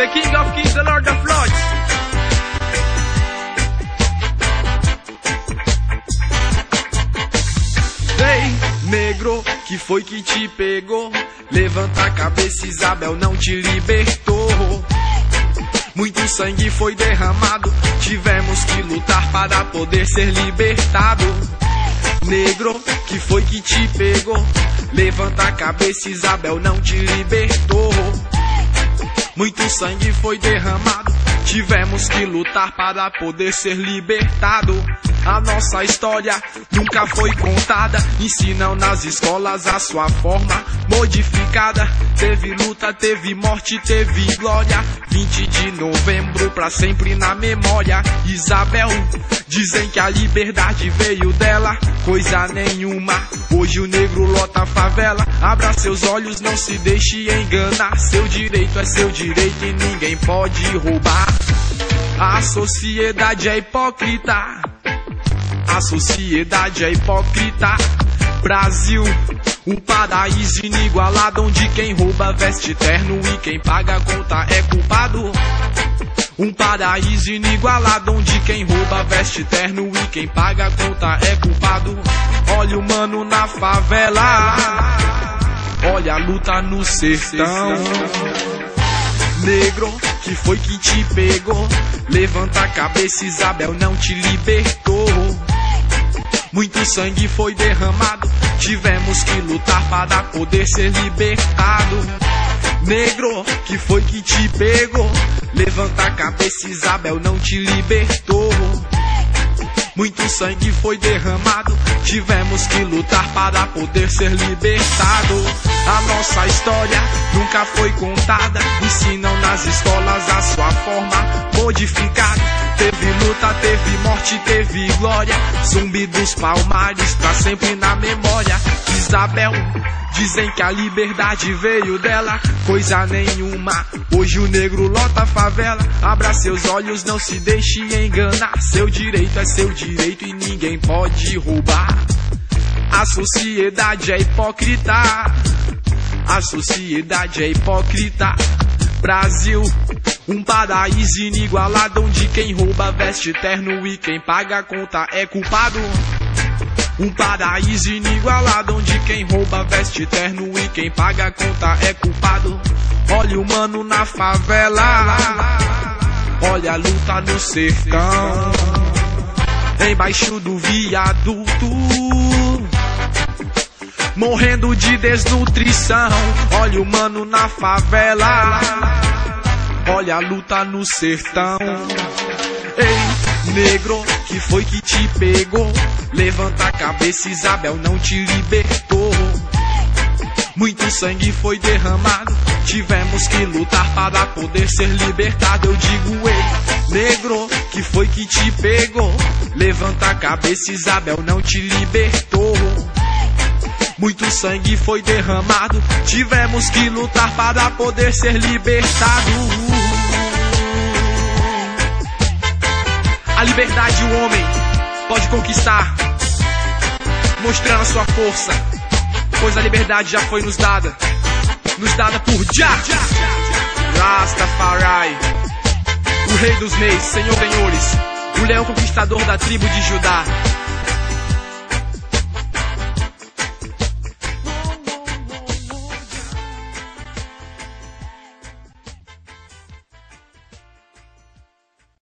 The King of Kings, the Lord of Lords. Ei, negro, que foi que te pegou? Levanta a cabeça, Isabel não te libertou. Muito sangue foi derramado, tivemos que lutar para poder ser libertado. Negro, que foi que te pegou? Levanta a cabeça, Isabel não te libertou. Muito sangue foi derramado, tivemos que lutar para poder ser libertado. A nossa história nunca foi contada, ensinam nas escolas a sua forma modificada. Teve luta, teve morte, teve glória. 20 de novembro pra sempre na memória. Isabel, dizem que a liberdade veio dela, coisa nenhuma. Hoje o negro lota a favela. Abra seus olhos, não se deixe enganar. Seu direito é seu direito e ninguém pode roubar. A sociedade é hipócrita, a sociedade é hipócrita. Brasil, um paraíso inigualado, onde quem rouba veste terno e quem paga a conta é culpado. Um paraíso inigualado, onde quem rouba veste terno e quem paga a conta é culpado. Olha o mano na favela, olha a luta no sertão. Negro, que foi que te pegou? Levanta a cabeça, Isabel não te libertou. Muito sangue foi derramado, tivemos que lutar para poder ser libertado. Negro, que foi que te pegou? Levanta a cabeça, Isabel não te libertou. Muito sangue foi derramado, tivemos que lutar para poder ser libertado. A nossa história nunca foi contada, ensinam nas escolas a sua forma modificada. Teve luta, teve morte, teve glória. Zumbi dos Palmares pra sempre na memória. Isabel, dizem que a liberdade veio dela, coisa nenhuma. Hoje o negro lota a favela. Abra seus olhos, não se deixe enganar. Seu direito é seu direito e ninguém pode roubar. A sociedade é hipócrita, a sociedade é hipócrita. Brasil, um paraíso inigualado, onde quem rouba veste terno e quem paga a conta é culpado. Um paraíso inigualado, onde quem rouba veste terno e quem paga a conta é culpado. Olha o mano na favela, olha a luta no sertão. Embaixo do viaduto, morrendo de desnutrição. Olha o mano na favela, olha a luta no sertão. Ei, negro, que foi que te pegou? Levanta a cabeça, Isabel não te libertou. Muito sangue foi derramado, tivemos que lutar para poder ser libertado. Eu digo, ei, negro, que foi que te pegou? Levanta a cabeça, Isabel não te libertou. Muito sangue foi derramado, tivemos que lutar para poder ser libertado. A liberdade o homem pode conquistar, mostrando a sua força, pois a liberdade já foi nos dada por Jah Rastafari, o rei dos reis, senhor senhores, o leão conquistador da tribo de Judá.